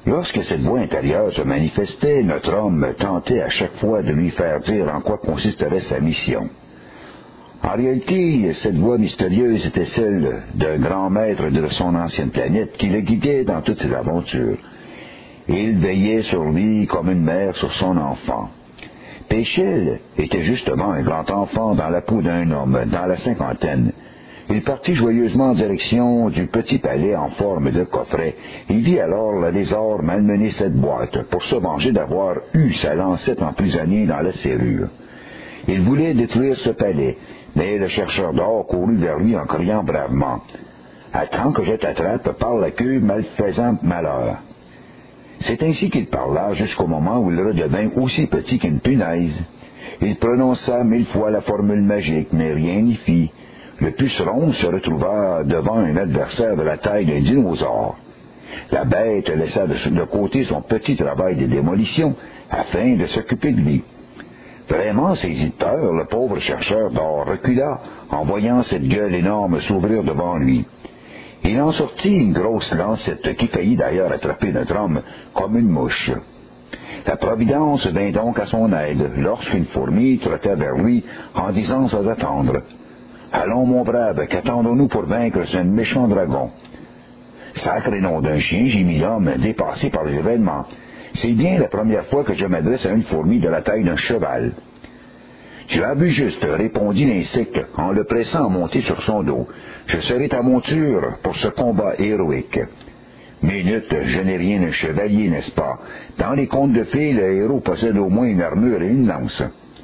Lorsque cette voix intérieure se manifestait, notre homme tentait à chaque fois de lui faire dire en quoi consisterait sa mission. En réalité, cette voix mystérieuse était celle d'un grand maître de son ancienne planète qui le guidait dans toutes ses aventures. Il veillait sur lui comme une mère sur son enfant. Péchel était justement un grand enfant dans la peau d'un homme, dans la cinquantaine. Il partit joyeusement en direction du petit palais en forme de coffret. Il vit alors le lézard malmener cette boîte pour se venger d'avoir eu sa lancette emprisonnée dans la serrure. Il voulait détruire ce palais, mais le chercheur d'or courut vers lui en criant bravement « Attends que je t'attrape par la queue, malfaisant malheur ». C'est ainsi qu'il parla jusqu'au moment où il redevint aussi petit qu'une punaise. Il prononça 1000 fois la formule magique, mais rien n'y fit. Le puceron se retrouva devant un adversaire de la taille d'un dinosaure. La bête laissa de côté son petit travail de démolition afin de s'occuper de lui. Vraiment saisi de peur, le pauvre chercheur d'or recula en voyant cette gueule énorme s'ouvrir devant lui. Il en sortit une grosse lancette qui faillit d'ailleurs attraper notre homme comme une mouche. La Providence vint donc à son aide lorsqu'une fourmi trottait vers lui en disant sans attendre « Allons, mon brave, qu'attendons-nous pour vaincre ce méchant dragon? » Sacré nom d'un chien, gémit l'homme, dépassé par les événements. C'est bien la première fois que je m'adresse à une fourmi de la taille d'un cheval. Tu as vu juste, répondit l'insecte en le pressant à monter sur son dos. Je serai ta monture pour ce combat héroïque. Minute, je n'ai rien d'un chevalier, n'est-ce pas? Dans les contes de fées, le héros possède au moins une armure et une lance.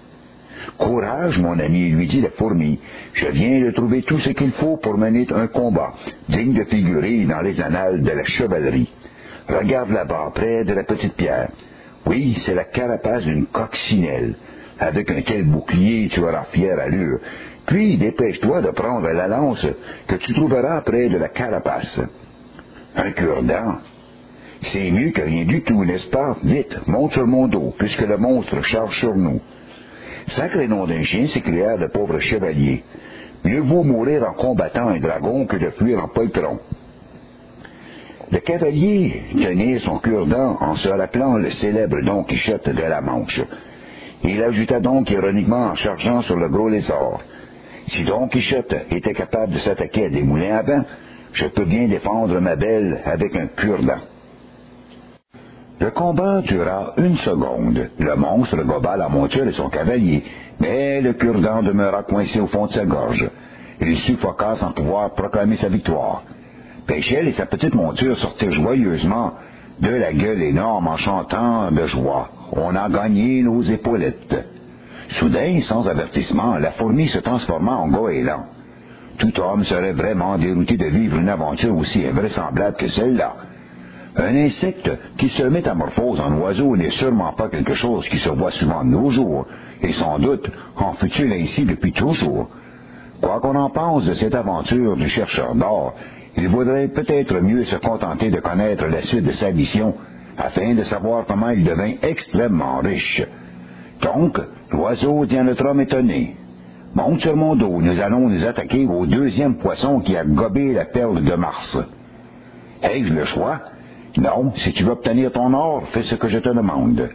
Courage, mon ami, lui dit la fourmi. Je viens de trouver tout ce qu'il faut pour mener un combat, digne de figurer dans les annales de la chevalerie. Regarde là-bas, près de la petite pierre. Oui, c'est la carapace d'une coccinelle. Avec un tel bouclier, tu auras fière allure. Puis, dépêche-toi de prendre la lance que tu trouveras près de la carapace. Un cure-dent? C'est mieux que rien du tout, n'est-ce pas? Vite, monte sur mon dos, puisque le monstre charge sur nous. Sacré nom d'un chien, s'écria le pauvre chevalier. Mieux vaut mourir en combattant un dragon que de fuir en poltron. Le cavalier tenait son cure-dent en se rappelant le célèbre Don Quichotte de la Manche. Il ajouta donc ironiquement en chargeant sur le gros lézard. Si Don Quichotte était capable de s'attaquer à des moulins à vent, je peux bien défendre ma belle avec un cure-dent. Le combat dura 1 seconde. Le monstre goba la monture et son cavalier, mais le cure-dent demeura coincé au fond de sa gorge. Il suffoqua sans pouvoir proclamer sa victoire. Péchel et sa petite monture sortirent joyeusement de la gueule énorme en chantant de joie. On a gagné nos épaulettes. Soudain, sans avertissement, la fourmi se transforma en goéland. Tout homme serait vraiment dérouté de vivre une aventure aussi invraisemblable que celle-là. Un insecte qui se métamorphose en oiseau n'est sûrement pas quelque chose qui se voit souvent de nos jours, et sans doute en fut-il ainsi depuis toujours. Quoi qu'on en pense de cette aventure du chercheur d'or, il vaudrait peut-être mieux se contenter de connaître la suite de sa mission, afin de savoir comment il devint extrêmement riche. Donc, l'oiseau dit à notre homme étonné, « Monte sur mon dos, nous allons nous attaquer au 2e poisson qui a gobé la perle de Mars. » Ai-je le choix? Non, si tu veux obtenir ton or, fais ce que je te demande.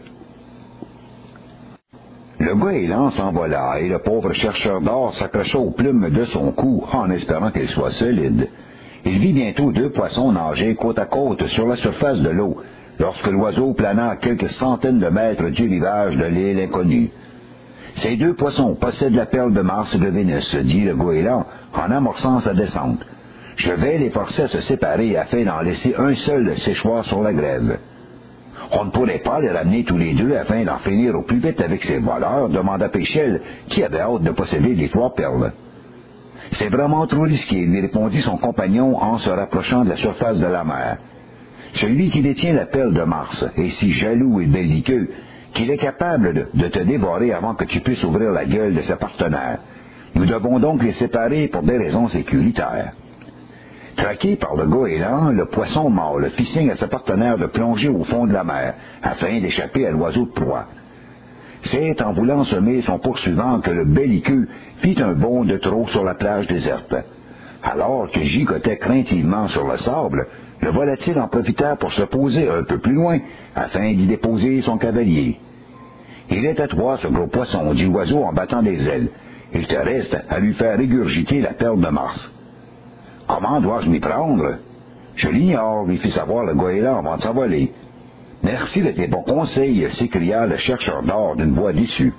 Le goéland s'envola et le pauvre chercheur d'or s'accrocha aux plumes de son cou en espérant qu'elles soient solides. Il vit bientôt 2 poissons nager côte à côte sur la surface de l'eau, lorsque l'oiseau plana à quelques centaines de mètres du rivage de l'île inconnue. Ces 2 poissons possèdent la perle de Mars et de Vénus, dit le goéland en amorçant sa descente. Je vais les forcer à se séparer afin d'en laisser un seul séchoir sur la grève. On ne pourrait pas les ramener tous les deux afin d'en finir au plus vite avec ces voleurs, demanda Péchel, qui avait hâte de posséder les 3 perles. C'est vraiment trop risqué, lui répondit son compagnon en se rapprochant de la surface de la mer. Celui qui détient la perle de Mars est si jaloux et belliqueux qu'il est capable de te dévorer avant que tu puisses ouvrir la gueule de sa partenaire. Nous devons donc les séparer pour des raisons sécuritaires. Traqué par le goéland, le poisson mâle fit signe à sa partenaire de plonger au fond de la mer, afin d'échapper à l'oiseau de proie. C'est en voulant semer son poursuivant que le belliqueux fit un bond de trop sur la plage déserte. Alors qu'il gigotait craintivement sur le sable, Le volatile en profita pour se poser un peu plus loin, afin d'y déposer son cavalier. Il est à toi, ce gros poisson, dit l'oiseau en battant des ailes. Il te reste à lui faire régurgiter la perle de Mars. Comment dois-je m'y prendre? Je l'ignore, lui fit savoir le goéland avant de s'envoler. Merci de tes bons conseils, s'écria le chercheur d'or d'une voix déçue.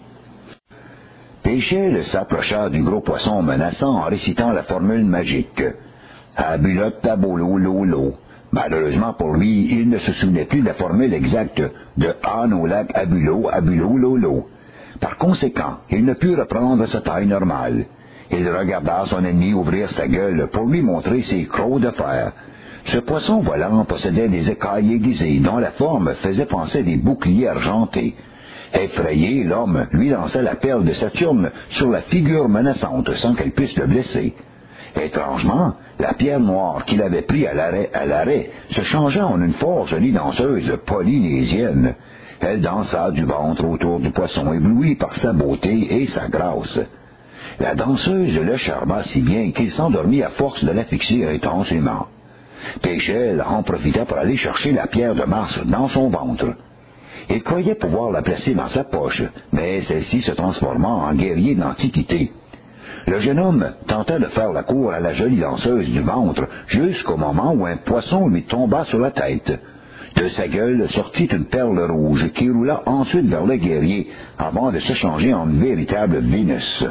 Péchel s'approcha du gros poisson menaçant en récitant la formule magique. Abulot tabolo lolo. Malheureusement pour lui, il ne se souvenait plus de la formule exacte de Anne au lac Abulo, Abulo lolo. Par conséquent, il ne put reprendre sa taille normale. Il regarda son ennemi ouvrir sa gueule pour lui montrer ses crocs de fer. Ce poisson volant possédait des écailles aiguisées dont la forme faisait penser à des boucliers argentés. Effrayé, l'homme lui lança la perle de Saturne sur la figure menaçante sans qu'elle puisse le blesser. Étrangement, la pierre noire qu'il avait pris à l'arrêt se changea en une fort jolie danseuse polynésienne. Elle dansa du ventre autour du poisson ébloui par sa beauté et sa grâce. La danseuse le charma si bien qu'il s'endormit à force de la fixer intensément. Péchel en profita pour aller chercher la pierre de Mars dans son ventre. Il croyait pouvoir la placer dans sa poche, mais celle-ci se transforma en guerrier d'Antiquité. Le jeune homme tenta de faire la cour à la jolie danseuse du ventre jusqu'au moment où un poisson lui tomba sur la tête. De sa gueule sortit une perle rouge qui roula ensuite vers le guerrier avant de se changer en une véritable Vénus.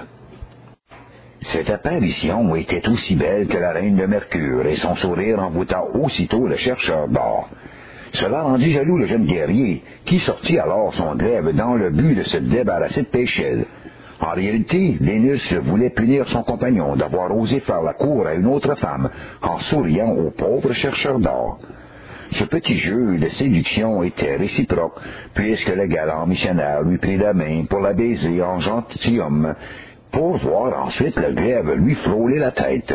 Cette apparition était aussi belle que la reine de Mercure et son sourire envoûta aussitôt le chercheur d'or. Cela rendit jaloux le jeune guerrier, qui sortit alors son glaive dans le but de se débarrasser de Péchel. En réalité, Vénus voulait punir son compagnon d'avoir osé faire la cour à une autre femme, en souriant au pauvre chercheur d'or. Ce petit jeu de séduction était réciproque, puisque le galant missionnaire lui prit la main pour la baiser en gentilhomme, pour voir ensuite le glaive lui frôler la tête.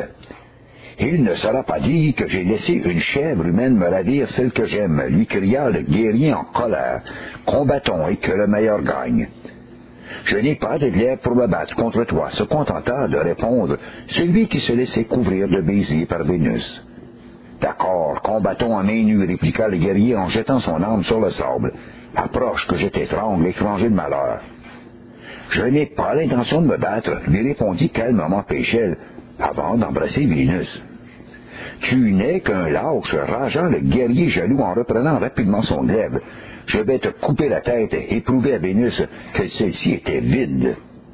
Il ne sera pas dit que j'ai laissé une chèvre humaine me ravir celle que j'aime, lui cria le guerrier en colère. Combattons et que le meilleur gagne. Je n'ai pas de glaive pour me battre contre toi, se contenta de répondre celui qui se laissait couvrir de baisers par Vénus. D'accord, combattons à main nue, répliqua le guerrier en jetant son arme sur le sable. Approche que je t'étrangle, étranger de malheur. Je n'ai pas l'intention de me battre, lui répondit calmement Péchel, avant d'embrasser Vénus. Tu n'es qu'un lâche, rageant le guerrier jaloux en reprenant rapidement son glaive. Je vais te couper la tête et prouver à Vénus que celle-ci était vide.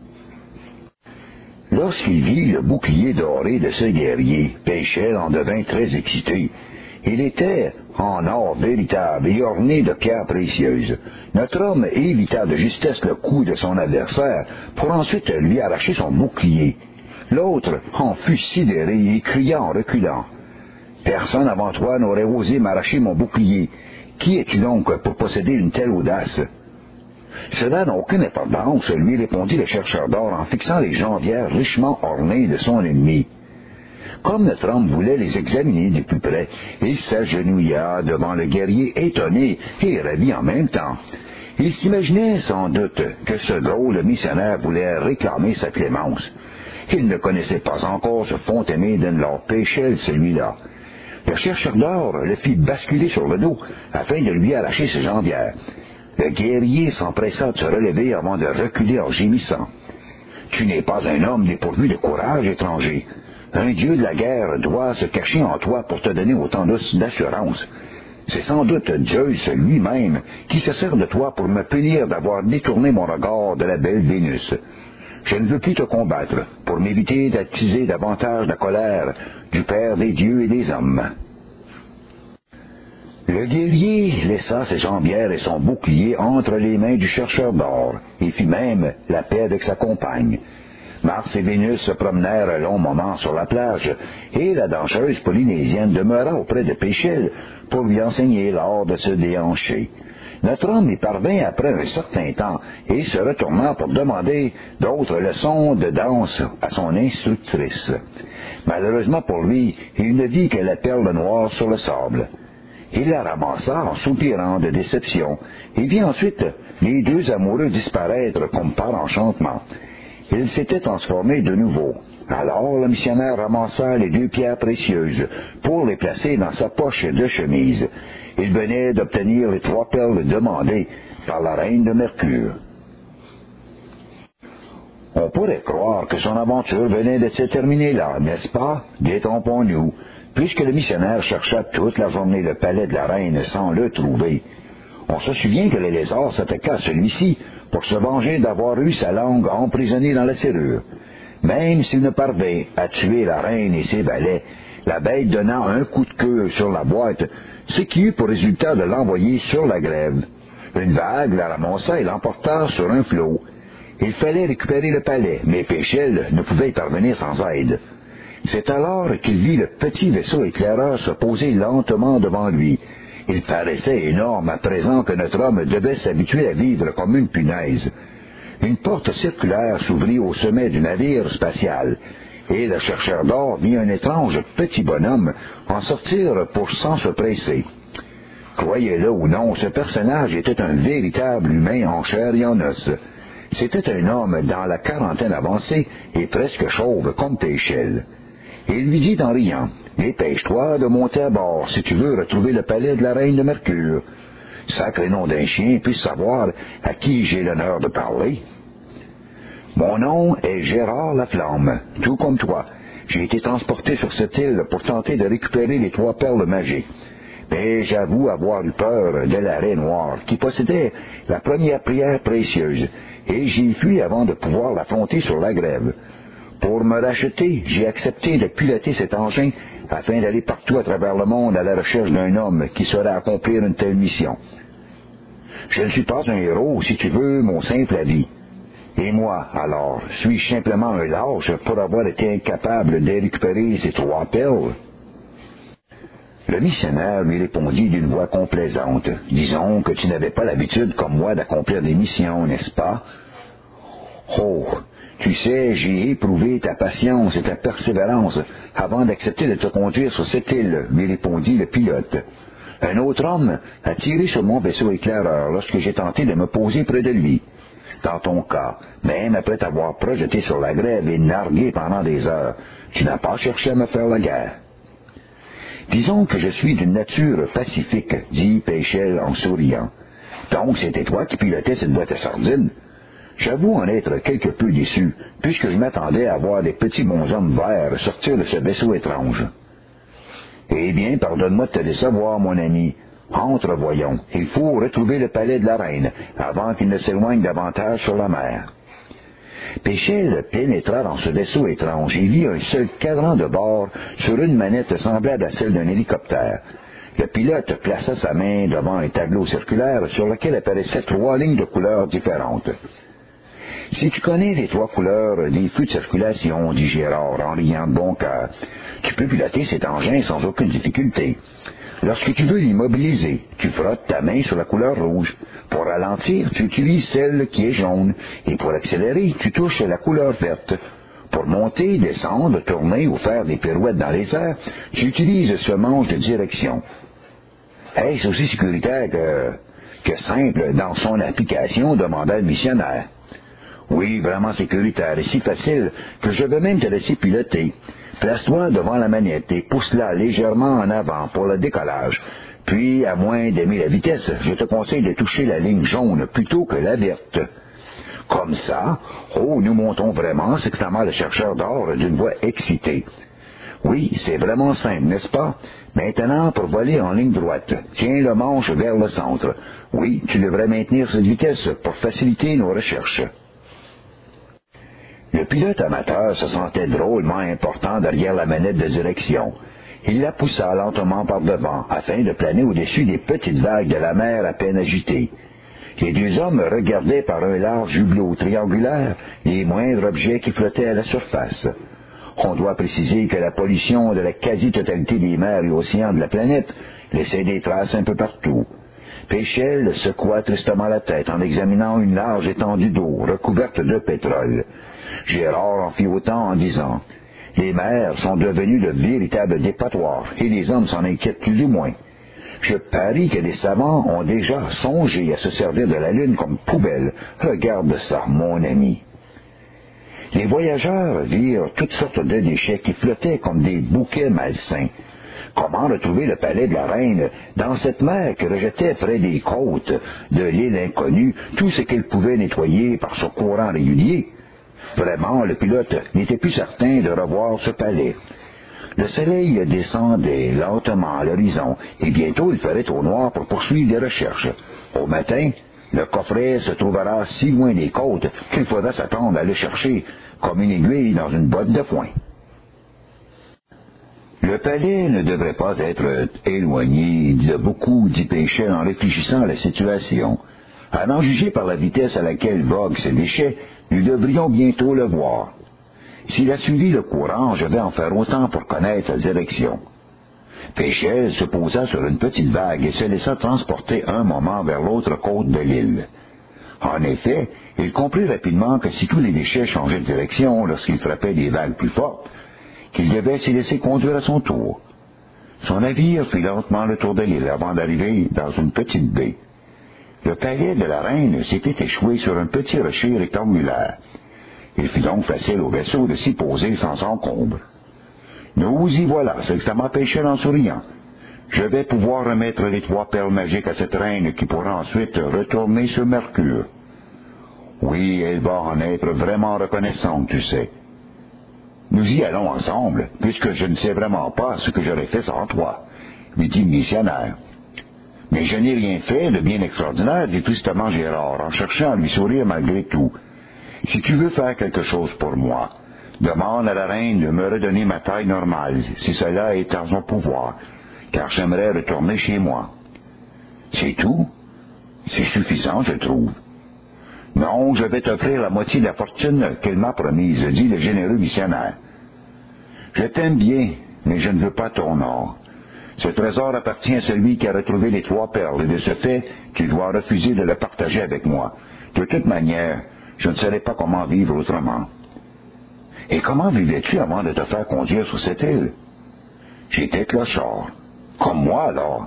Lorsqu'il vit le bouclier doré de ce guerrier, Péchel en devint très excité. Il était en or véritable et orné de pierres précieuses. Notre homme évita de justesse le coup de son adversaire pour ensuite lui arracher son bouclier. L'autre en fut sidéré et cria en reculant. « Personne avant toi n'aurait osé m'arracher mon bouclier. Qui es-tu donc pour posséder une telle audace? » Cela n'a aucune importance, lui répondit le chercheur d'or en fixant les jambières richement ornées de son ennemi. Comme notre homme voulait les examiner de plus près, il s'agenouilla devant le guerrier étonné et ravi en même temps. Il s'imaginait sans doute que ce drôle missionnaire voulait réclamer sa clémence. Il ne connaissait pas encore ce fond-aimé d'un Lord Péchel, celui-là. Le chercheur d'or le fit basculer sur le dos afin de lui arracher ses jambières. Le guerrier s'empressa de se relever avant de reculer en gémissant. « Tu n'es pas un homme dépourvu de courage, étranger. Un dieu de la guerre doit se cacher en toi pour te donner autant d'assurance. C'est sans doute Zeus lui-même qui se sert de toi pour me punir d'avoir détourné mon regard de la belle Vénus. Je ne veux plus te combattre, pour m'éviter d'attiser davantage la colère du Père des dieux et des hommes. » Le guerrier laissa ses jambières et son bouclier entre les mains du chercheur d'or, et fit même la paix avec sa compagne. Mars et Vénus se promenèrent un long moment sur la plage, et la danseuse polynésienne demeura auprès de Péchel pour lui enseigner l'art de se déhancher. Notre homme y parvint après un certain temps, et se retourna pour demander d'autres leçons de danse à son instructrice. Malheureusement pour lui, il ne vit que la perle noire sur le sable. Il la ramassa en soupirant de déception, et vit ensuite les deux amoureux disparaître comme par enchantement. Il s'était transformé de nouveau. Alors le missionnaire ramassa les 2 pierres précieuses pour les placer dans sa poche de chemise. Il venait d'obtenir les 3 perles demandées par la reine de Mercure. On pourrait croire que son aventure venait de se terminer là, n'est-ce pas? Détrompons-nous, puisque le missionnaire chercha toute la journée le palais de la reine sans le trouver. On se souvient que le lézard s'attaqua à celui-ci pour se venger d'avoir eu sa langue emprisonnée dans la serrure. Même s'il ne parvint à tuer la reine et ses valets, la bête donna un coup de queue sur la boîte, ce qui eut pour résultat de l'envoyer sur la grève. Une vague la ramassa et l'emporta sur un flot. Il fallait récupérer le palais, mais Péchelle ne pouvait y parvenir sans aide. C'est alors qu'il vit le petit vaisseau éclaireur se poser lentement devant lui. Il paraissait énorme à présent que notre homme devait s'habituer à vivre comme une punaise. Une porte circulaire s'ouvrit au sommet du navire spatial, et le chercheur d'or vit un étrange petit bonhomme en sortir sans se presser. Croyez-le ou non, ce personnage était un véritable humain en chair et en os. C'était un homme dans la quarantaine avancée et presque chauve comme Péchelle. Il lui dit en riant, « Dépêche-toi de monter à bord si tu veux retrouver le palais de la reine de Mercure. Sacré nom d'un chien, puis savoir à qui j'ai l'honneur de parler. » Mon nom est Gérard Laflamme, tout comme toi. J'ai été transporté sur cette île pour tenter de récupérer les 3 perles magiques. Mais j'avoue avoir eu peur de la raie noire, qui possédait la première pierre précieuse, et j'y fui avant de pouvoir l'affronter sur la grève. Pour me racheter, j'ai accepté de piloter cet engin afin d'aller partout à travers le monde à la recherche d'un homme qui saurait accomplir une telle mission. Je ne suis pas un héros, si tu veux, mon simple avis. Et moi, alors, suis-je simplement un lâche pour avoir été incapable de récupérer ces 3 perles? Le missionnaire lui répondit d'une voix complaisante. « Disons que tu n'avais pas l'habitude, comme moi, d'accomplir des missions, n'est-ce pas? »« Oh, tu sais, j'ai éprouvé ta patience et ta persévérance avant d'accepter de te conduire sur cette île, » lui répondit le pilote. « Un autre homme a tiré sur mon vaisseau éclaireur lorsque j'ai tenté de me poser près de lui. Dans ton cas, même après t'avoir projeté sur la grève et nargué pendant des heures, tu n'as pas cherché à me faire la guerre. » « Disons que je suis d'une nature pacifique, dit Péchelle en souriant. Donc c'était toi qui pilotais cette boîte à sardines. J'avoue en être quelque peu déçu, puisque je m'attendais à voir des petits bonshommes verts sortir de ce vaisseau étrange. Eh bien, pardonne-moi de te décevoir, mon ami. Entre, voyons, il faut retrouver le palais de la reine, avant qu'il ne s'éloigne davantage sur la mer. Péchelle pénétra dans ce vaisseau étrange et vit un seul cadran de bord sur une manette semblable à celle d'un hélicoptère. Le pilote plaça sa main devant un tableau circulaire sur lequel apparaissaient 3 lignes de couleurs différentes. « Si tu connais les 3 couleurs des flux de circulation, dit Gérard en riant de bon cœur, tu peux piloter cet engin sans aucune difficulté. Lorsque tu veux l'immobiliser, tu frottes ta main sur la couleur rouge. Pour ralentir, tu utilises celle qui est jaune, et pour accélérer, tu touches la couleur verte. Pour monter, descendre, tourner ou faire des pirouettes dans les airs, tu utilises ce manche de direction. Est-ce aussi sécuritaire que simple dans son application, demanda le missionnaire. Oui, vraiment sécuritaire et si facile que je veux même te laisser piloter. Place-toi devant la manette et pousse-la légèrement en avant pour le décollage. Puis, à moins d'aimer la vitesse, je te conseille de toucher la ligne jaune plutôt que la verte. Comme ça, oh, nous montons vraiment, s'exclama le chercheur d'or d'une voix excitée. Oui, c'est vraiment simple, n'est-ce pas? Maintenant, pour voler en ligne droite, tiens le manche vers le centre. Oui, tu devrais maintenir cette vitesse pour faciliter nos recherches. Le pilote amateur se sentait drôlement important derrière la manette de direction. Il la poussa lentement par devant, afin de planer au-dessus des petites vagues de la mer à peine agitées. Les 2 hommes regardaient par un large hublot triangulaire les moindres objets qui flottaient à la surface. On doit préciser que la pollution de la quasi-totalité des mers et océans de la planète laissait des traces un peu partout. Péchelle secoua tristement la tête en examinant une large étendue d'eau recouverte de pétrole. Gérard en fit autant en disant « Les mers sont devenues de véritables dépotoirs et les hommes s'en inquiètent plus ou moins. Je parie que des savants ont déjà songé à se servir de la Lune comme poubelle. Regarde ça, mon ami. » Les voyageurs virent toutes sortes de déchets qui flottaient comme des bouquets malsains. Comment retrouver le palais de la reine dans cette mer qui rejetait près des côtes de l'île inconnue tout ce qu'elle pouvait nettoyer par son courant régulier? Vraiment, le pilote n'était plus certain de revoir ce palais. Le soleil descendait lentement à l'horizon, et bientôt il ferait au noir pour poursuivre des recherches. Au matin, le coffret se trouvera si loin des côtes qu'il faudra s'attendre à le chercher comme une aiguille dans une botte de foin. Le palais ne devrait pas être éloigné de beaucoup, dit Péchel en réfléchissant à la situation. À en juger par la vitesse à laquelle voguent ces déchets, nous devrions bientôt le voir. S'il a suivi le courant, je vais en faire autant pour connaître sa direction. Péchel se posa sur une petite vague et se laissa transporter un moment vers l'autre côte de l'île. En effet, il comprit rapidement que si tous les déchets changeaient de direction lorsqu'ils frappaient des vagues plus fortes, qu'il devait s'y laisser conduire à son tour. Son navire fit lentement le tour de l'île avant d'arriver dans une petite baie. Le palais de la reine s'était échoué sur un petit rocher rectangulaire. Il fut donc facile au vaisseau de s'y poser sans encombre. « Nous y voilà », s'exclama Péchel en souriant. « Je vais pouvoir remettre les 3 perles magiques à cette reine qui pourra ensuite retourner sur Mercure. Oui, elle va en être vraiment reconnaissante, tu sais. Nous y allons ensemble, puisque je ne sais vraiment pas ce que j'aurais fait sans toi, lui dit le missionnaire. Mais je n'ai rien fait de bien extraordinaire, dit tristement Gérard, en cherchant à lui sourire malgré tout. Si tu veux faire quelque chose pour moi, demande à la reine de me redonner ma taille normale, si cela est en son pouvoir, car j'aimerais retourner chez moi. C'est tout? C'est suffisant, je trouve. Non, je vais t'offrir la moitié de la fortune qu'elle m'a promise, dit le généreux missionnaire. Je t'aime bien, mais je ne veux pas ton or. Ce trésor appartient à celui qui a retrouvé les 3 perles, et de ce fait, tu dois refuser de le partager avec moi. De toute manière, je ne saurais pas comment vivre autrement. Et comment vivais-tu avant de te faire conduire sur cette île? J'étais clochard. Comme moi, alors?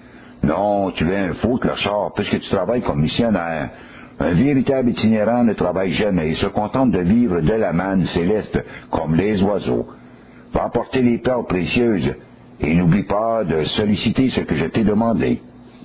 Non, tu es un faux clochard, puisque tu travailles comme missionnaire. Un véritable itinérant ne travaille jamais et se contente de vivre de la manne céleste, comme les oiseaux. Va emporter les perles précieuses, et n'oublie pas de solliciter ce que je t'ai demandé.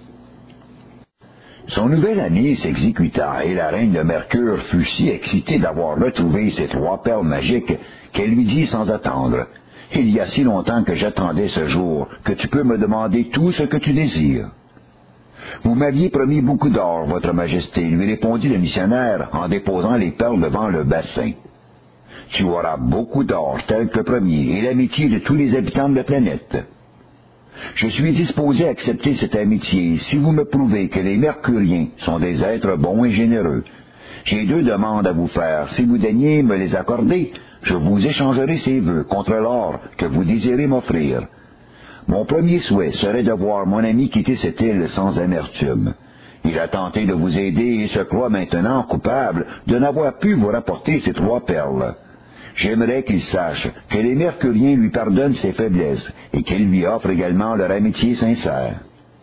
Son nouvel ami s'exécuta, et la reine de Mercure fut si excitée d'avoir retrouvé ces 3 perles magiques qu'elle lui dit sans attendre, « Il y a si longtemps que j'attendais ce jour, que tu peux me demander tout ce que tu désires. » « Vous m'aviez promis beaucoup d'or, votre majesté, lui répondit le missionnaire en déposant les perles devant le bassin. Tu auras beaucoup d'or, tel que promis, et l'amitié de tous les habitants de la planète. Je suis disposé à accepter cette amitié si vous me prouvez que les Mercuriens sont des êtres bons et généreux. J'ai 2 demandes à vous faire. Si vous daignez me les accorder, je vous échangerai ces vœux contre l'or que vous désirez m'offrir. Mon premier souhait serait de voir mon ami quitter cette île sans amertume. Il a tenté de vous aider et se croit maintenant coupable de n'avoir pu vous rapporter ces 3 perles. J'aimerais qu'il sache que les Mercuriens lui pardonnent ses faiblesses et qu'ils lui offrent également leur amitié sincère.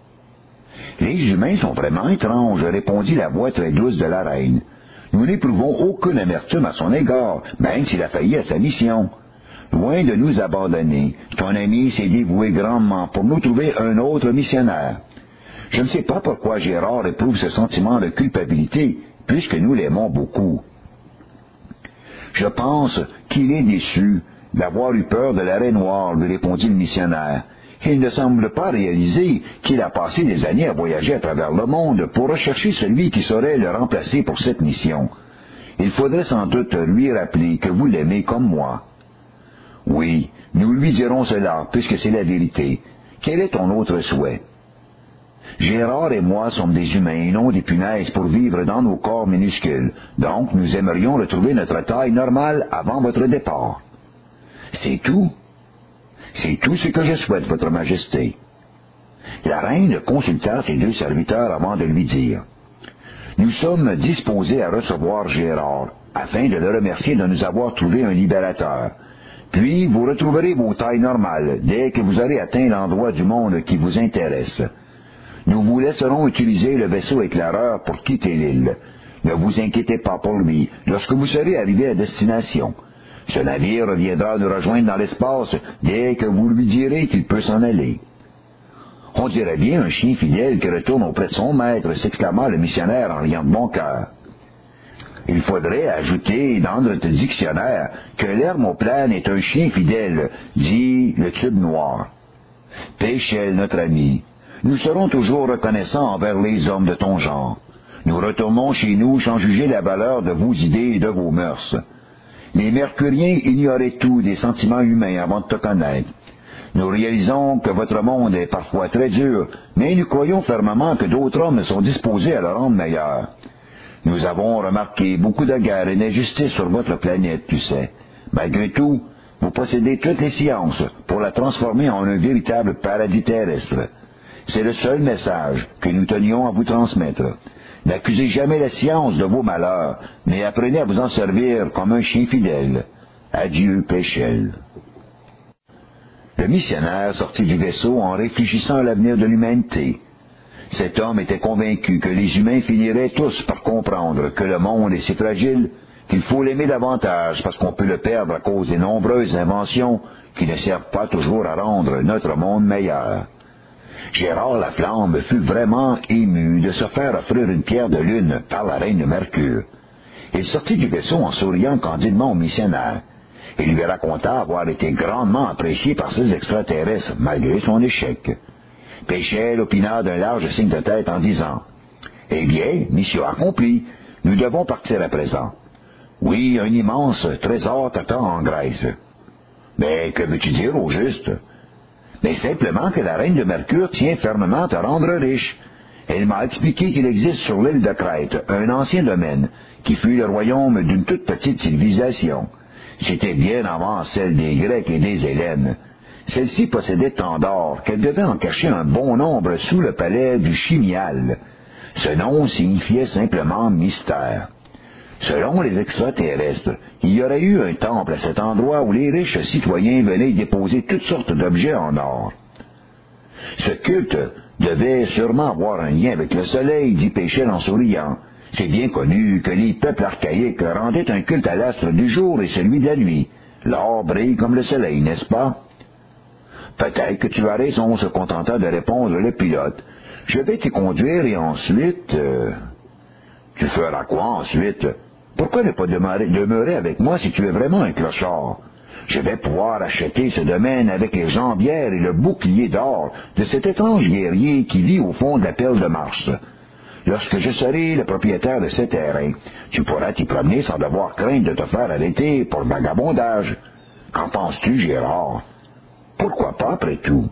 Les humains sont vraiment étranges, répondit la voix très douce de la reine. Nous n'éprouvons aucune amertume à son égard, même s'il a failli à sa mission. Loin de nous abandonner, ton ami s'est dévoué grandement pour nous trouver un autre missionnaire. Je ne sais pas pourquoi Gérard éprouve ce sentiment de culpabilité, puisque nous l'aimons beaucoup. Je pense qu'il est déçu d'avoir eu peur de l'arrêt noir, lui répondit le missionnaire. Il ne semble pas réaliser qu'il a passé des années à voyager à travers le monde pour rechercher celui qui saurait le remplacer pour cette mission. Il faudrait sans doute lui rappeler que vous l'aimez comme moi. Oui, nous lui dirons cela, puisque c'est la vérité. Quel est ton autre souhait? Gérard et moi sommes des humains et non des punaises pour vivre dans nos corps minuscules. Donc, nous aimerions retrouver notre taille normale avant votre départ. C'est tout? C'est tout ce que je souhaite, votre majesté. La reine consulta ses 2 serviteurs avant de lui dire. Nous sommes disposés à recevoir Gérard, afin de le remercier de nous avoir trouvé un libérateur. Puis, vous retrouverez vos tailles normales dès que vous aurez atteint l'endroit du monde qui vous intéresse. Nous vous laisserons utiliser le vaisseau éclaireur pour quitter l'île. Ne vous inquiétez pas pour lui lorsque vous serez arrivé à destination. Ce navire reviendra nous rejoindre dans l'espace dès que vous lui direz qu'il peut s'en aller. » « On dirait bien un chien fidèle qui retourne auprès de son maître, » s'exclama le missionnaire en riant de bon cœur. Il faudrait ajouter dans notre dictionnaire que l'hermoplane est un chien fidèle, dit le tube noir. Péchel, notre ami, nous serons toujours reconnaissants envers les hommes de ton genre. Nous retournons chez nous sans juger la valeur de vos idées et de vos mœurs. Les Mercuriens ignoraient tout des sentiments humains avant de te connaître. Nous réalisons que votre monde est parfois très dur, mais nous croyons fermement que d'autres hommes sont disposés à le rendre meilleur. Nous avons remarqué beaucoup de guerres et d'injustices sur votre planète, tu sais. Malgré tout, vous possédez toutes les sciences pour la transformer en un véritable paradis terrestre. C'est le seul message que nous tenions à vous transmettre. N'accusez jamais la science de vos malheurs, mais apprenez à vous en servir comme un chien fidèle. Adieu, Péchel. Le missionnaire sortit du vaisseau en réfléchissant à l'avenir de l'humanité. Cet homme était convaincu que les humains finiraient tous par comprendre que le monde est si fragile qu'il faut l'aimer davantage parce qu'on peut le perdre à cause des nombreuses inventions qui ne servent pas toujours à rendre notre monde meilleur. Gérard Laflamme fut vraiment ému de se faire offrir une pierre de lune par la reine de Mercure. Il sortit du vaisseau en souriant candidement au missionnaire. Il lui raconta avoir été grandement apprécié par ces extraterrestres, malgré son échec. Péchel opina d'un large signe de tête en disant « Eh bien, mission accomplie, nous devons partir à présent. Oui, un immense trésor t'attend en Grèce. » « Mais que veux-tu dire au juste? » « Mais simplement que la reine de Mercure tient fermement à te rendre riche. Elle m'a expliqué qu'il existe sur l'île de Crète un ancien domaine, qui fut le royaume d'une toute petite civilisation. C'était bien avant celle des Grecs et des Hellènes. Celle-ci possédait tant d'or qu'elle devait en cacher un bon nombre sous le palais du Chimial. Ce nom signifiait simplement mystère. Selon les extraterrestres, il y aurait eu un temple à cet endroit où les riches citoyens venaient déposer toutes sortes d'objets en or. Ce culte devait sûrement avoir un lien avec le soleil, dit Péchel en souriant. C'est bien connu que les peuples archaïques rendaient un culte à l'astre du jour et celui de la nuit. L'or brille comme le soleil, n'est-ce pas? Peut-être que tu as raison, se contenta de répondre le pilote. Je vais t'y conduire et ensuite... Tu feras quoi ensuite? Pourquoi ne pas demeurer avec moi si tu es vraiment un clochard? Je vais pouvoir acheter ce domaine avec les jambières et le bouclier d'or de cet étrange guerrier qui vit au fond de la perle de Mars. Lorsque je serai le propriétaire de ces terrains, tu pourras t'y promener sans devoir craindre de te faire arrêter pour le vagabondage. Qu'en penses-tu, Gérard? Pourquoi pas, après tout?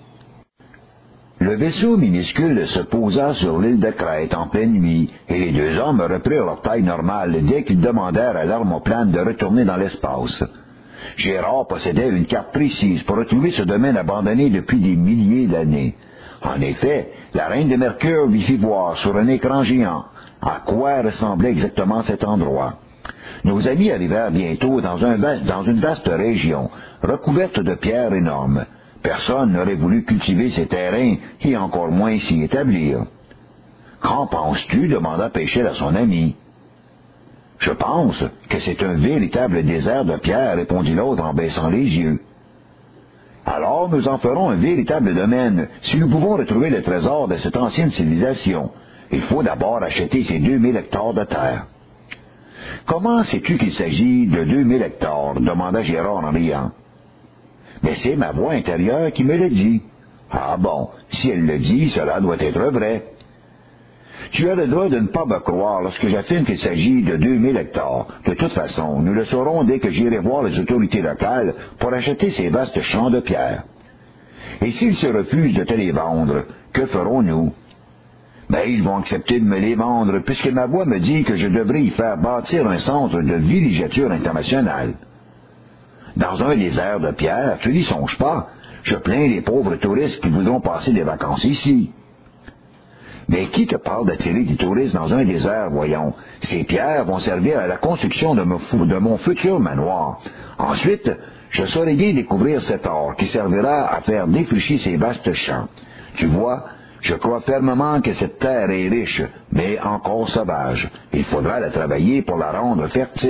Le vaisseau minuscule se posa sur l'île de Crète en pleine nuit, et les deux hommes reprirent leur taille normale dès qu'ils demandèrent à l'hermoplane de retourner dans l'espace. Gérard possédait une carte précise pour retrouver ce domaine abandonné depuis des milliers d'années. En effet, la reine de Mercure lui fit voir sur un écran géant à quoi ressemblait exactement cet endroit. Nos amis arrivèrent bientôt dans une vaste région, recouverte de pierres énormes. Personne n'aurait voulu cultiver ces terrains et encore moins s'y établir. « Qu'en penses-tu? » demanda Péchel à son ami. « Je pense que c'est un véritable désert de pierre, répondit l'autre en baissant les yeux. « Alors nous en ferons un véritable domaine, si nous pouvons retrouver le trésor de cette ancienne civilisation. Il faut d'abord acheter ces 2000 hectares de terre. »« Comment sais-tu qu'il s'agit de 2000 hectares? » demanda Gérard en riant. « Mais c'est ma voix intérieure qui me le dit. »« Ah bon, si elle le dit, cela doit être vrai. »« Tu as le droit de ne pas me croire lorsque j'affirme qu'il s'agit de 2000 hectares. De toute façon, nous le saurons dès que j'irai voir les autorités locales pour acheter ces vastes champs de pierre. Et s'ils se refusent de te les vendre, que ferons-nous? » Ben, ils vont accepter de me les vendre, puisque ma voix me dit que je devrais y faire bâtir un centre de villégiature internationale. Dans un désert de pierre, tu n'y songes pas. Je plains les pauvres touristes qui voudront passer des vacances ici. Mais qui te parle d'attirer des touristes dans un désert, voyons? Ces pierres vont servir à la construction de mon futur manoir. Ensuite, je saurai bien découvrir cet or qui servira à faire défricher ces vastes champs. Tu vois, Je crois fermement que cette terre est riche, mais encore sauvage. Il faudra la travailler pour la rendre fertile. »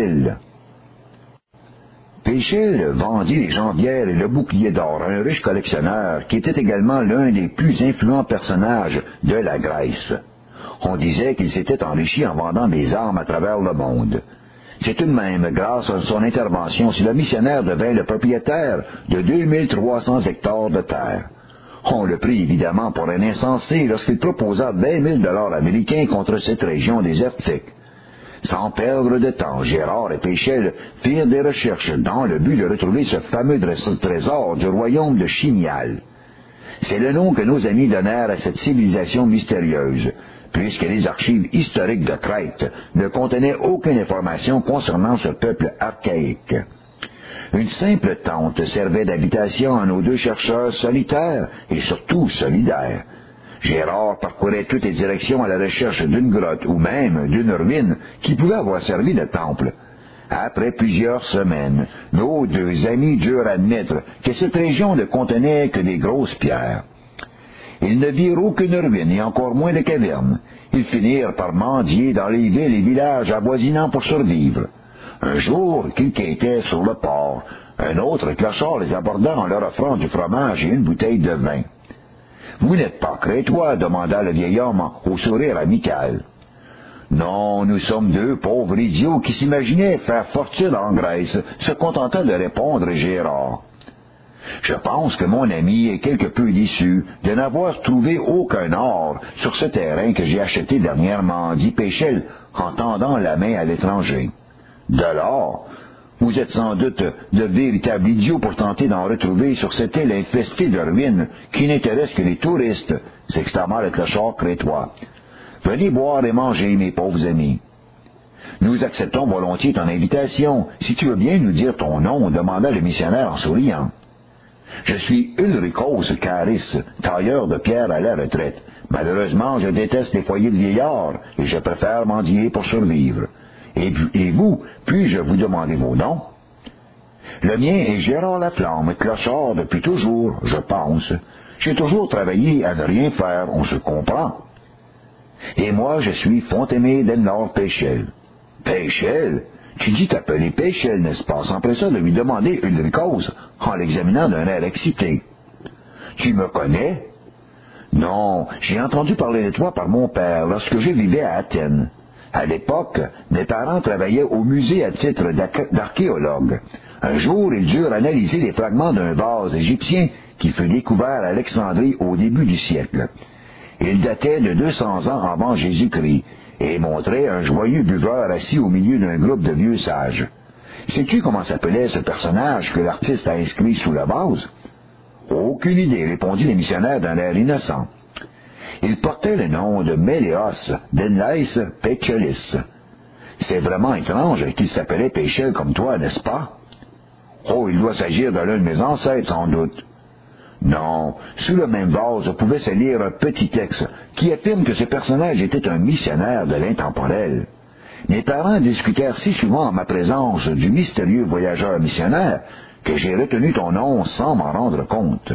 Péchel vendit les jambières et le bouclier d'or à un riche collectionneur qui était également l'un des plus influents personnages de la Grèce. On disait qu'il s'était enrichi en vendant des armes à travers le monde. C'est tout de même grâce à son intervention si le missionnaire devint le propriétaire de 2300 hectares de terre. On le prit évidemment pour un insensé lorsqu'il proposa 20 000 $ américains contre cette région désertique. Sans perdre de temps, Gérard et Péchel firent des recherches dans le but de retrouver ce fameux trésor du royaume de Chignial. C'est le nom que nos amis donnèrent à cette civilisation mystérieuse, puisque les archives historiques de Crète ne contenaient aucune information concernant ce peuple archaïque. Une simple tente servait d'habitation à nos deux chercheurs solitaires et surtout solidaires. Gérard parcourait toutes les directions à la recherche d'une grotte ou même d'une ruine qui pouvait avoir servi de temple. Après plusieurs semaines, nos deux amis durent admettre que cette région ne contenait que des grosses pierres. Ils ne virent aucune ruine et encore moins de caverne. Ils finirent par mendier dans les villes et villages avoisinants pour survivre. Un jour, quelqu'un était sur le port. Un autre clochard les aborda en leur offrant du fromage et une bouteille de vin. « Vous n'êtes pas crétois ?» demanda le vieil homme au sourire amical. « Non, nous sommes deux pauvres idiots qui s'imaginaient faire fortune en Grèce, se contentant de répondre Gérard. Je pense que mon ami est quelque peu déçu de n'avoir trouvé aucun or sur ce terrain que j'ai acheté dernièrement, dit Péchel en tendant la main à l'étranger. De l'or? Vous êtes sans doute de véritables idiots pour tenter d'en retrouver sur cette île infestée de ruines qui n'intéresse que les touristes, s'exclama le clochard crétois. Venez boire et manger, mes pauvres amis. Nous acceptons volontiers ton invitation, si tu veux bien nous dire ton nom, demanda le missionnaire en souriant. Je suis Ulricos Caris, tailleur de pierre à la retraite. Malheureusement, je déteste les foyers de vieillards et je préfère mendier pour survivre. Et vous, puis-je vous demander vos noms? Le mien est Gérard Laflamme, clochard depuis toujours, je pense. J'ai toujours travaillé à ne rien faire, on se comprend. Et moi, je suis Fontémé d'Enlor Péchel. Péchel? Tu dis t'appeler Péchel, n'est-ce pas? S'empressa de lui demander Ulricos, en l'examinant d'un air excité. Tu me connais? Non, j'ai entendu parler de toi par mon père lorsque je vivais à Athènes. À l'époque, mes parents travaillaient au musée à titre d'archéologue. Un jour, ils durent analyser les fragments d'un vase égyptien qui fut découvert à Alexandrie au début du siècle. Il datait de 200 ans avant Jésus-Christ et montrait un joyeux buveur assis au milieu d'un groupe de vieux sages. Sais-tu comment s'appelait ce personnage que l'artiste a inscrit sous le vase? Aucune idée, répondit le missionnaire d'un air innocent. Il portait le nom de Méléos d'Enlais Péchelis. C'est vraiment étrange qu'il s'appelait Péchel comme toi, n'est-ce pas? Oh, il doit s'agir de l'un de mes ancêtres, sans doute. Non, sous le même vase pouvait se lire un petit texte qui affirme que ce personnage était un missionnaire de l'intemporel. Mes parents discutèrent si souvent en ma présence du mystérieux voyageur missionnaire que j'ai retenu ton nom sans m'en rendre compte.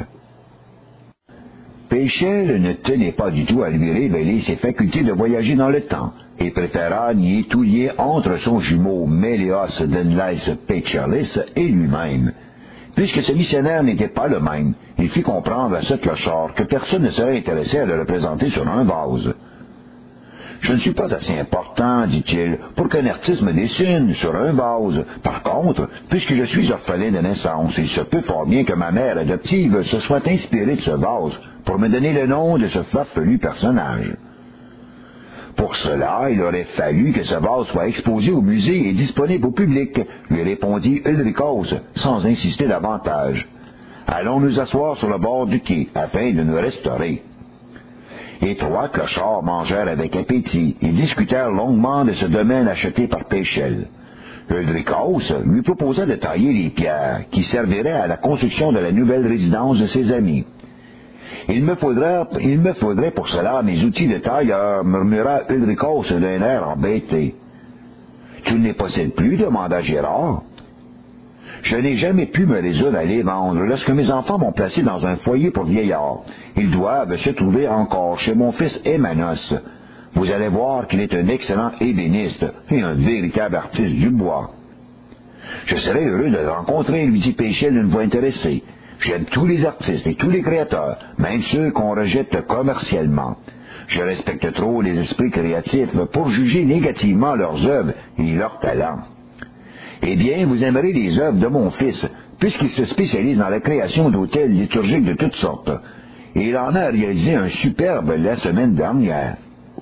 Péchel ne tenait pas du tout à lui révéler ses facultés de voyager dans le temps et préféra nier tout lien entre son jumeau Méléos d'Enlais Péchelis et lui-même. Puisque ce missionnaire n'était pas le même, il fit comprendre à ce clochard que personne ne serait intéressé à le représenter sur un vase. « Je ne suis pas assez important, dit-il, pour qu'un artiste me dessine sur un vase. Par contre, puisque je suis orphelin de naissance, il se peut fort bien que ma mère adoptive se soit inspirée de ce vase pour me donner le nom de ce farfelu personnage. Pour cela, il aurait fallu que ce vase soit exposé au musée et disponible au public, lui répondit Ulricos, sans insister davantage. Allons nous asseoir sur le bord du quai, afin de nous restaurer. Les trois clochards mangèrent avec appétit et discutèrent longuement de ce domaine acheté par Péchel. Ulricos lui proposa de tailler les pierres qui serviraient à la construction de la nouvelle résidence de ses amis. Il me faudrait pour cela mes outils de tailleur, murmura Ulricos d'un air embêté. Tu ne les possèdes plus, demanda Gérard. Je n'ai jamais pu me résoudre à les vendre lorsque mes enfants m'ont placé dans un foyer pour vieillards. Ils doivent se trouver encore chez mon fils Emmanos. Vous allez voir qu'il est un excellent ébéniste et un véritable artiste du bois. Je serais heureux de le rencontrer, lui dit Péchel d'une voix intéressée. J'aime tous les artistes et tous les créateurs, même ceux qu'on rejette commercialement. Je respecte trop les esprits créatifs pour juger négativement leurs œuvres et leurs talents. Eh bien, vous aimerez les œuvres de mon fils, puisqu'il se spécialise dans la création d'hôtels liturgiques de toutes sortes. Et il en a réalisé un superbe la semaine dernière.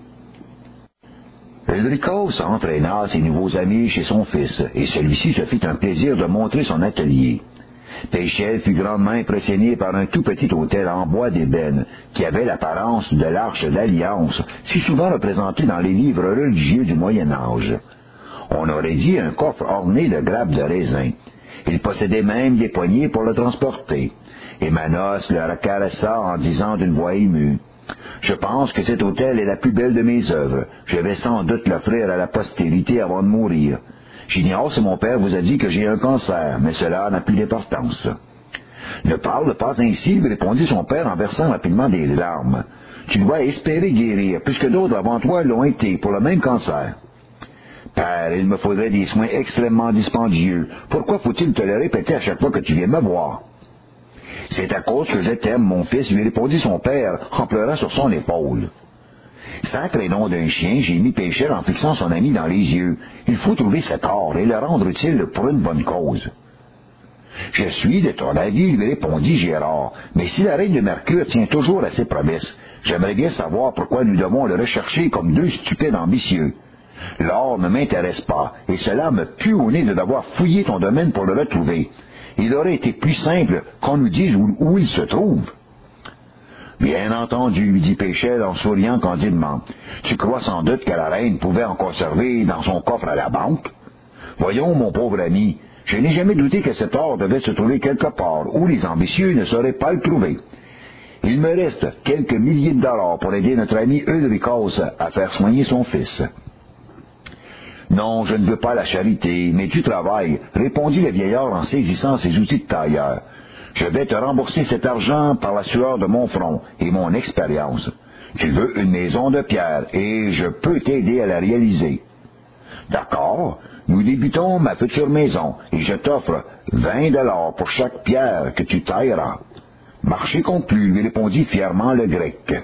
Ulricos entraîna ses nouveaux amis chez son fils, et celui-ci se fit un plaisir de montrer son atelier. Péchel fut grandement impressionné par un tout petit hôtel en bois d'ébène, qui avait l'apparence de l'Arche d'Alliance, si souvent représentée dans les livres religieux du Moyen Âge. On aurait dit un coffre orné de grappes de raisin. Il possédait même des poignées pour le transporter. Et Manos le caressa en disant d'une voix émue, « Je pense que cet hôtel est la plus belle de mes œuvres. Je vais sans doute l'offrir à la postérité avant de mourir. J'ignore si mon père vous a dit que j'ai un cancer, mais cela n'a plus d'importance. » « Ne parle pas ainsi, lui répondit son père en versant rapidement des larmes. « Tu dois espérer guérir, puisque d'autres avant toi l'ont été pour le même cancer. » « Père, il me faudrait des soins extrêmement dispendieux. Pourquoi faut-il te le répéter à chaque fois que tu viens me voir? »« C'est à cause que je t'aime, mon fils, lui répondit son père, en pleurant sur son épaule. »« Sacré nom d'un chien, j'ai mis Péchel en fixant son ami dans les yeux. Il faut trouver cet or et le rendre utile pour une bonne cause. »« Je suis de ton avis, lui répondit Gérard, mais si la reine de Mercure tient toujours à ses promesses, j'aimerais bien savoir pourquoi nous devons le rechercher comme deux stupides ambitieux. L'or ne m'intéresse pas, et cela me pue au nez de devoir fouiller ton domaine pour le retrouver. Il aurait été plus simple qu'on nous dise où il se trouve. »« Bien entendu, lui dit Péchel en souriant candidement. Tu crois sans doute que la reine pouvait en conserver dans son coffre à la banque? Voyons, mon pauvre ami, je n'ai jamais douté que cet or devait se trouver quelque part où les ambitieux ne sauraient pas le trouver. Il me reste quelques milliers de dollars pour aider notre ami Ulricos à faire soigner son fils. »« Non, je ne veux pas la charité, mais du travail, répondit le vieillard en saisissant ses outils de tailleur. Je vais te rembourser cet argent par la sueur de mon front et mon expérience. Tu veux une maison de pierre, et je peux t'aider à la réaliser. D'accord, nous débutons ma future maison, et je t'offre 20 $ pour chaque pierre que tu tailleras. Marché conclu, lui répondit fièrement le Grec.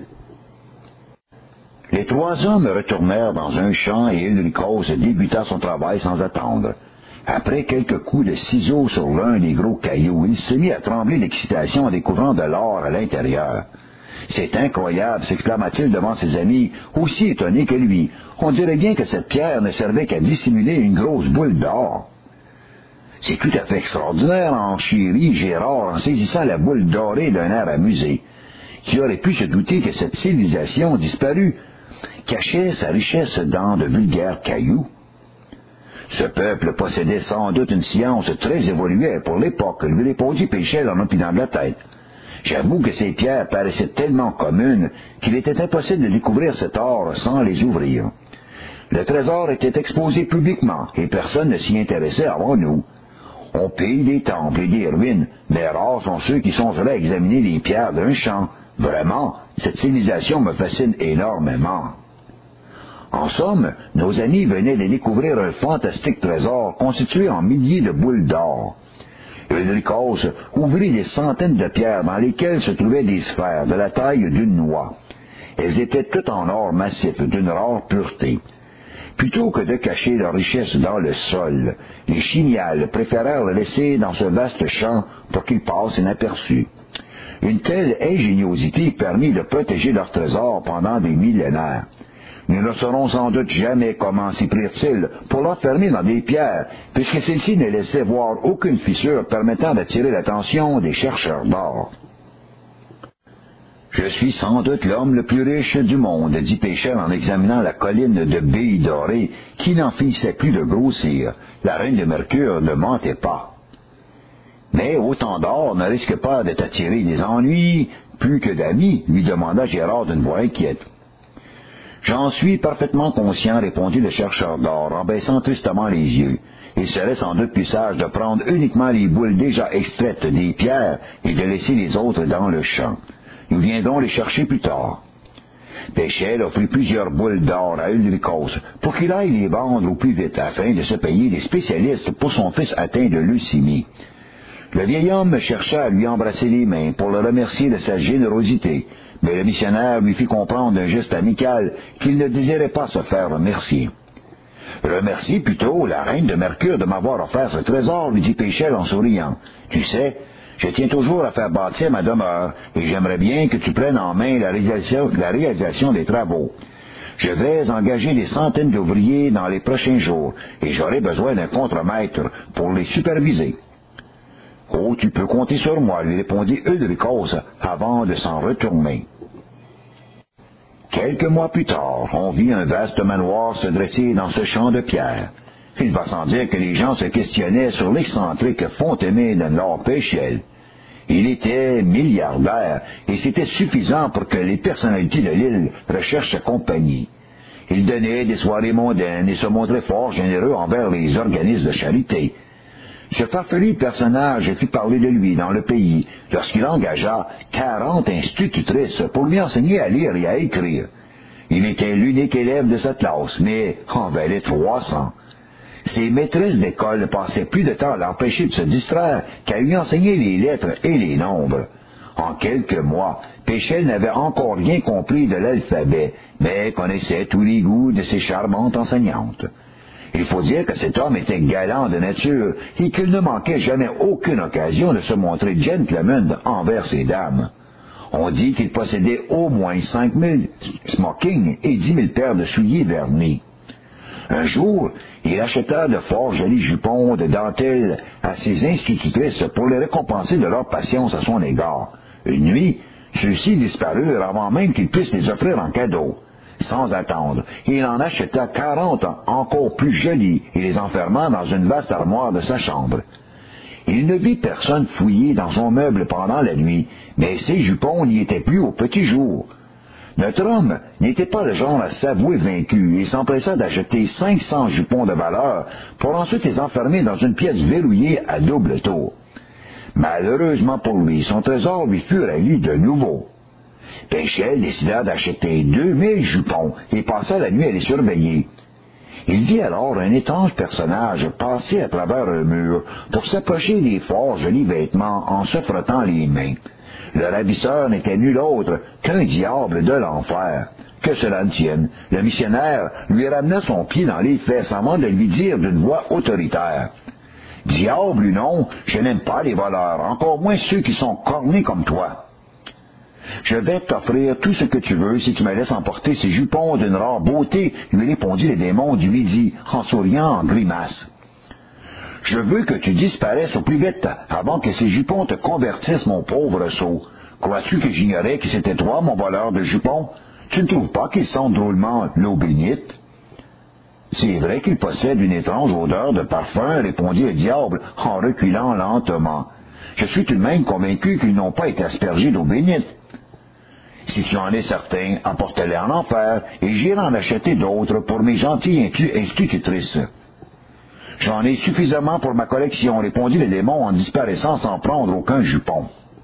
Les trois hommes retournèrent dans un champ et Ulricos débuta son travail sans attendre. Après quelques coups de ciseaux sur l'un des gros cailloux, il se mit à trembler d'excitation en découvrant de l'or à l'intérieur. « C'est incroyable !» s'exclama-t-il devant ses amis, aussi étonnés que lui. « On dirait bien que cette pierre ne servait qu'à dissimuler une grosse boule d'or. »« C'est tout à fait extraordinaire !» enchérit Gérard en saisissant la boule dorée d'un air amusé. Qui aurait pu se douter que cette civilisation disparue cachait sa richesse dans de vulgaires cailloux? Ce peuple possédait sans doute une science très évoluée pour l'époque, lui répondit Péchel en opinant de la tête. J'avoue que ces pierres paraissaient tellement communes qu'il était impossible de découvrir cet or sans les ouvrir. Le trésor était exposé publiquement et personne ne s'y intéressait avant nous. On pille des temples et des ruines, mais rares sont ceux qui songeraient à examiner les pierres d'un champ. Vraiment, cette civilisation me fascine énormément. En somme, nos amis venaient de découvrir un fantastique trésor constitué en milliers de boules d'or. Ulricos ouvrit des centaines de pierres dans lesquelles se trouvaient des sphères de la taille d'une noix. Elles étaient toutes en or massif d'une rare pureté. Plutôt que de cacher leur richesse dans le sol, les Chignals préférèrent le laisser dans ce vaste champ pour qu'il passe inaperçu. Une telle ingéniosité permit de protéger leur trésor pendant des millénaires. Nous ne saurons sans doute jamais comment s'y prirent-ils pour l'enfermer dans des pierres, puisque celles-ci ne laissaient voir aucune fissure permettant d'attirer l'attention des chercheurs d'or. « Je suis sans doute l'homme le plus riche du monde, » dit Péchel en examinant la colline de billes dorées qui n'en finissait plus de grossir. La reine de Mercure ne mentait pas. « Mais autant d'or ne risque pas de t'attirer des ennuis, plus que d'amis, lui demanda Gérard d'une voix inquiète. « J'en suis parfaitement conscient, répondit le chercheur d'or, en baissant tristement les yeux. il serait sans doute plus sage de prendre uniquement les boules déjà extraites des pierres et de laisser les autres dans le champ. Nous viendrons les chercher plus tard. Péchel offrit plusieurs boules d'or à Ulricos pour qu'il aille les vendre au plus vite afin de se payer des spécialistes pour son fils atteint de leucémie. Le vieil homme chercha à lui embrasser les mains pour le remercier de sa générosité, mais le missionnaire lui fit comprendre d'un geste amical qu'il ne désirait pas se faire remercier. « Remercie plutôt la reine de Mercure de m'avoir offert ce trésor, lui dit Péchel en souriant. Tu sais, je tiens toujours à faire bâtir ma demeure, et j'aimerais bien que tu prennes en main la réalisation des travaux. Je vais engager des centaines d'ouvriers dans les prochains jours, et j'aurai besoin d'un contremaître pour les superviser. « Oh, tu peux compter sur moi, lui répondit Ulricos avant de s'en retourner. Quelques mois plus tard, on vit un vaste manoir se dresser dans ce champ de pierre. Il va sans dire que les gens se questionnaient sur l'excentrique Fontenay de Lord Péchel. Il était milliardaire, et c'était suffisant pour que les personnalités de l'île recherchent sa compagnie. Il donnait des soirées mondaines et se montrait fort généreux envers les organismes de charité. Ce farfelu personnage fit parler de lui dans le pays lorsqu'il engagea 40 institutrices pour lui enseigner à lire et à écrire. Il était l'unique élève de cette classe, mais en valait 300. Ses maîtresses d'école passaient plus de temps à l'empêcher de se distraire qu'à lui enseigner les lettres et les nombres. En quelques mois, Péchel n'avait encore rien compris de l'alphabet, mais connaissait tous les goûts de ses charmantes enseignantes. Il faut dire que cet homme était galant de nature et qu'il ne manquait jamais aucune occasion de se montrer gentleman envers ses dames. On dit qu'il possédait au moins 5000 smokings et 10 000 paires de souliers vernis. Un jour, il acheta de fort jolis jupons de dentelle à ses institutrices pour les récompenser de leur patience à son égard. Une nuit, ceux-ci disparurent avant même qu'il puisse les offrir en cadeau. Sans attendre, il en acheta 40 encore plus jolis et les enferma dans une vaste armoire de sa chambre. Il ne vit personne fouiller dans son meuble pendant la nuit, mais ses jupons n'y étaient plus au petit jour. Notre homme n'était pas le genre à s'avouer vaincu et s'empressa d'acheter 500 jupons de valeur pour ensuite les enfermer dans une pièce verrouillée à double tour. Malheureusement pour lui, son trésor lui fut ravi de nouveau. Péchel décida d'acheter 2000 jupons et passa la nuit à les surveiller. Il vit alors un étrange personnage passer à travers un mur pour s'approcher des forts jolis vêtements en se frottant les mains. Le ravisseur n'était nul autre qu'un diable de l'enfer. Que cela ne tienne, le missionnaire lui ramena son pied dans les fesses avant de lui dire d'une voix autoritaire. « Diable ou non, je n'aime pas les voleurs, encore moins ceux qui sont cornés comme toi. Je vais t'offrir tout ce que tu veux si tu me laisses emporter ces jupons d'une rare beauté, lui répondit le démon du midi, en souriant en grimace. Je veux que tu disparaisses au plus vite, avant que ces jupons te convertissent, mon pauvre sot. Crois-tu que j'ignorais que c'était toi, mon voleur de jupons? Tu ne trouves pas qu'ils sentent drôlement l'eau bénite? C'est vrai qu'ils possèdent une étrange odeur de parfum, répondit le diable, en reculant lentement. Je suis tout de même convaincu qu'ils n'ont pas été aspergés d'eau bénite. Si tu en es certain, apporte-les en enfer, et j'irai en acheter d'autres pour mes gentilles institutrices. J'en ai suffisamment pour ma collection, répondit le démon en disparaissant sans prendre aucun jupon.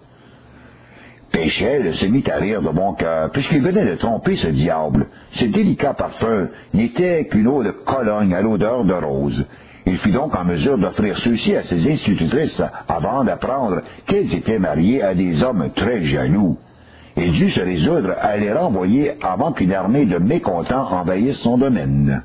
Péchel se mit à rire de bon cœur, puisqu'il venait de tromper ce diable. Ce délicat parfum n'était qu'une eau de Cologne à l'odeur de rose. Il fut donc en mesure d'offrir ceux-ci à ses institutrices avant d'apprendre qu'elles étaient mariées à des hommes très jaloux. Il dut se résoudre à les renvoyer avant qu'une armée de mécontents envahisse son domaine.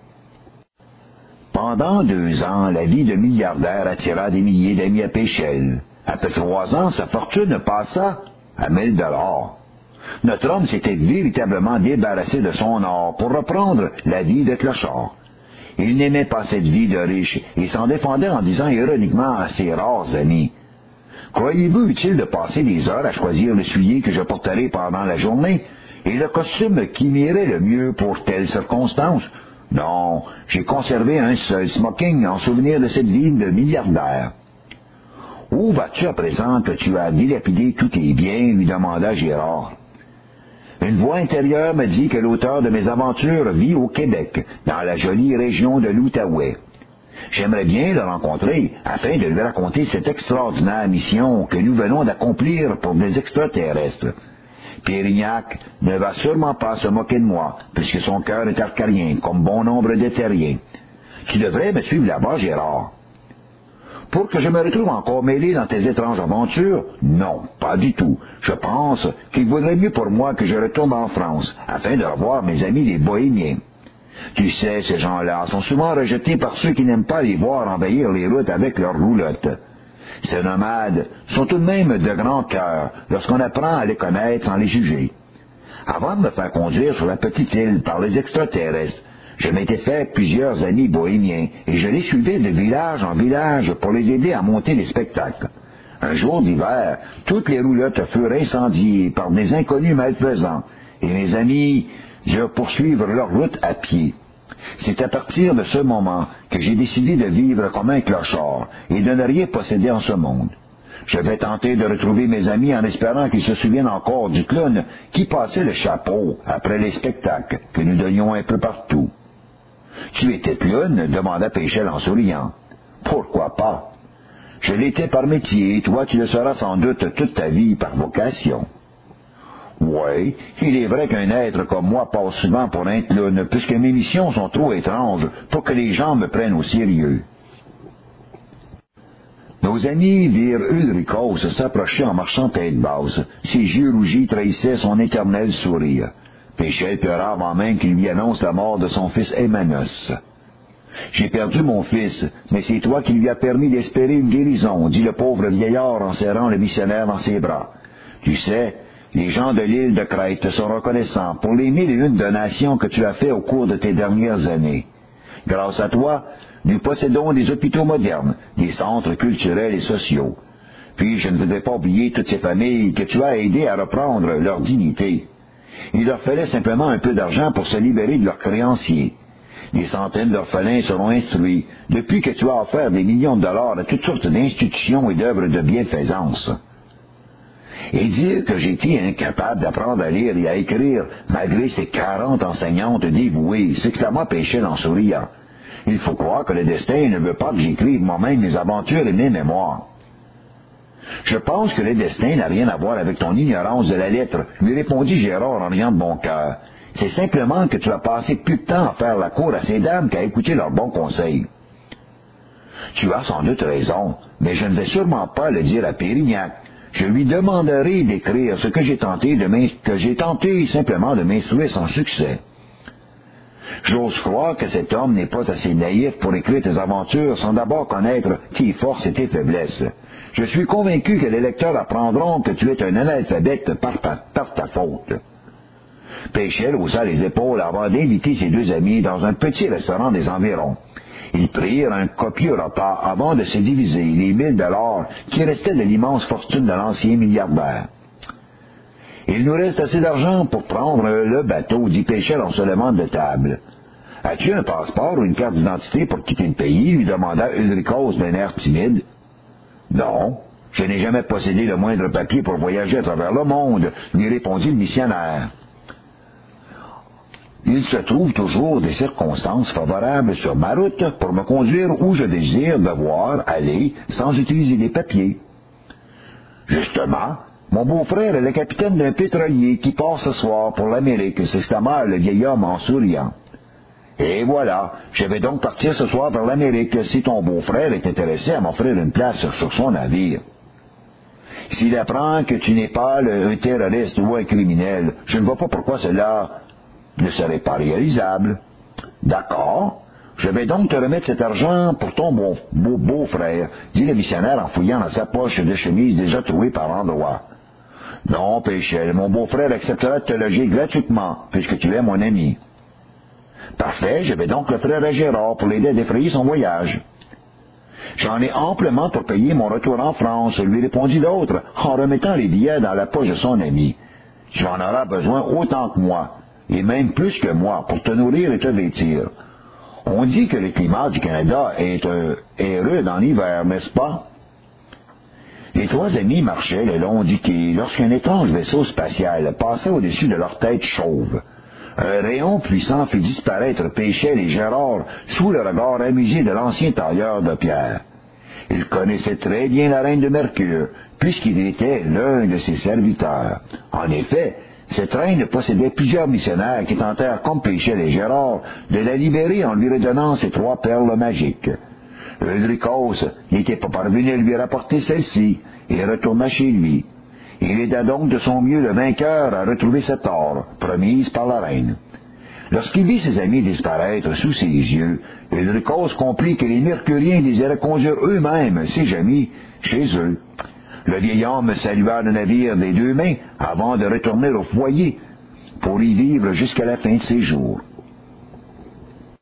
Pendant 2 ans, la vie de milliardaire attira des milliers d'amis à Péchel. Après 3 ans, sa fortune passa à 1000 $. Notre homme s'était véritablement débarrassé de son or pour reprendre la vie de clochard. Il n'aimait pas cette vie de riche et s'en défendait en disant ironiquement à ses rares amis. Croyez-vous utile de passer des heures à choisir le soulier que je porterai pendant la journée et le costume qui m'irait le mieux pour telle circonstance? Non, j'ai conservé un seul smoking en souvenir de cette vie de milliardaire. Où vas-tu à présent que tu as dilapidé tous tes biens? Lui demanda Gérard. Une voix intérieure me dit que l'auteur de mes aventures vit au Québec, dans la jolie région de l'Outaouais. J'aimerais bien le rencontrer afin de lui raconter cette extraordinaire mission que nous venons d'accomplir pour des extraterrestres. Pérignac ne va sûrement pas se moquer de moi, puisque son cœur est arcarien, comme bon nombre de terriens. Tu devrais me suivre là-bas, Gérard. Pour que je me retrouve encore mêlé dans tes étranges aventures? Non, pas du tout. Je pense qu'il vaudrait mieux pour moi que je retourne en France, afin de revoir mes amis les Bohémiens. Tu sais, ces gens-là sont souvent rejetés par ceux qui n'aiment pas les voir envahir les routes avec leurs roulottes. Ces nomades sont tout de même de grand cœur lorsqu'on apprend à les connaître sans les juger. Avant de me faire conduire sur la petite île par les extraterrestres, je m'étais fait plusieurs amis bohémiens et je les suivais de village en village pour les aider à monter les spectacles. Un jour d'hiver, toutes les roulottes furent incendiées par des inconnus malfaisants et mes amis durent poursuivre leur route à pied. C'est à partir de ce moment que j'ai décidé de vivre comme un clochard et de ne rien posséder en ce monde. Je vais tenter de retrouver mes amis en espérant qu'ils se souviennent encore du clown qui passait le chapeau après les spectacles que nous donnions un peu partout. « Tu étais clown ?» demanda Péchelle en souriant. « Pourquoi pas? Je l'étais par métier et toi tu le seras sans doute toute ta vie par vocation. » Oui, il est vrai qu'un être comme moi passe souvent pour un clown, puisque mes missions sont trop étranges pour que les gens me prennent au sérieux. Nos amis virent Ulricos s'approcher en marchant tête basse. Ses yeux rougis trahissaient son éternel sourire. Péchelle pleura avant même qu'il lui annonce la mort de son fils Emmanos. « J'ai perdu mon fils, mais c'est toi qui lui as permis d'espérer une guérison, dit le pauvre vieillard en serrant le missionnaire dans ses bras. Tu sais, les gens de l'île de Crète te sont reconnaissants pour les 1001 donations que tu as fait au cours de tes dernières années. Grâce à toi, nous possédons des hôpitaux modernes, des centres culturels et sociaux. Puis je ne voudrais pas oublier toutes ces familles que tu as aidées à reprendre leur dignité. Il leur fallait simplement un peu d'argent pour se libérer de leurs créanciers. Des centaines d'orphelins seront instruits depuis que tu as offert des millions de dollars à toutes sortes d'institutions et d'œuvres de bienfaisance. Et dire que j'ai été incapable d'apprendre à lire et à écrire malgré ces 40 enseignantes dévouées, s'exclama Péchelle en souriant. Il faut croire que le destin ne veut pas que j'écrive moi-même mes aventures et mes mémoires. Je pense que le destin n'a rien à voir avec ton ignorance de la lettre, lui répondit Gérard en riant de bon cœur. C'est simplement que tu as passé plus de temps à faire la cour à ces dames qu'à écouter leurs bons conseils. Tu as sans doute raison, mais je ne vais sûrement pas le dire à Pérignac. Je lui demanderai d'écrire ce que j'ai tenté simplement de m'instruire sans succès. J'ose croire que cet homme n'est pas assez naïf pour écrire tes aventures sans d'abord connaître tes forces et tes faiblesses. Je suis convaincu que les lecteurs apprendront que tu es un analphabète par ta faute. Péchelle haussa les épaules avant d'inviter ses deux amis dans un petit restaurant des environs. Ils prirent un copieux repas avant de se diviser les 1000 $ qui restaient de l'immense fortune de l'ancien milliardaire. « Il nous reste assez d'argent pour prendre le bateau, dit Péchelle en se levant de table. « As-tu un passeport ou une carte d'identité pour quitter le pays? » lui demanda Ulricos d'un air timide. « Non, je n'ai jamais possédé le moindre papier pour voyager à travers le monde, » lui répondit le missionnaire. « Il se trouve toujours des circonstances favorables sur ma route pour me conduire où je désire devoir aller sans utiliser des papiers. » Justement, mon beau-frère est le capitaine d'un pétrolier qui part ce soir pour l'Amérique, s'exclama le vieil homme en souriant. Et voilà, je vais donc partir ce soir vers l'Amérique si ton beau-frère est intéressé à m'offrir une place sur son navire. S'il apprend que tu n'es pas un terroriste ou un criminel, je ne vois pas pourquoi cela ne serait pas réalisable. D'accord, je vais donc te remettre cet argent pour ton beau-frère, dit le missionnaire en fouillant dans sa poche de chemise déjà trouée par endroits. Non, Péchelle, mon beau-frère acceptera de te loger gratuitement, puisque tu es mon ami. Parfait, je vais donc l'offrir à Gérard pour l'aider à défrayer son voyage. J'en ai amplement pour payer mon retour en France, lui répondit l'autre, en remettant les billets dans la poche de son ami. Tu en auras besoin autant que moi, et même plus que moi, pour te nourrir et te vêtir. On dit que le climat du Canada est rude en hiver, n'est-ce pas? Les trois amis marchaient le long du quai lorsqu'un étrange vaisseau spatial passait au-dessus de leur tête chauve. Un rayon puissant fit disparaître Péchelle et Gérard sous le regard amusé de l'ancien tailleur de pierre. Il connaissait très bien la reine de Mercure, puisqu'il était l'un de ses serviteurs. En effet, cette reine possédait plusieurs missionnaires qui tentèrent, comme Péchelle et Gérard, de la libérer en lui redonnant ses 3 perles magiques. Eudricos n'était pas parvenu à lui rapporter celle-ci, et retourna chez lui. Il aida donc de son mieux le vainqueur à retrouver cette or, promise par la reine. Lorsqu'il vit ses amis disparaître sous ses yeux, Eudricos comprit que les Mercuriens désiraient conduire eux-mêmes ses amis chez eux. Le vieil homme salua le navire des 2 mains avant de retourner au foyer pour y vivre jusqu'à la fin de ses jours.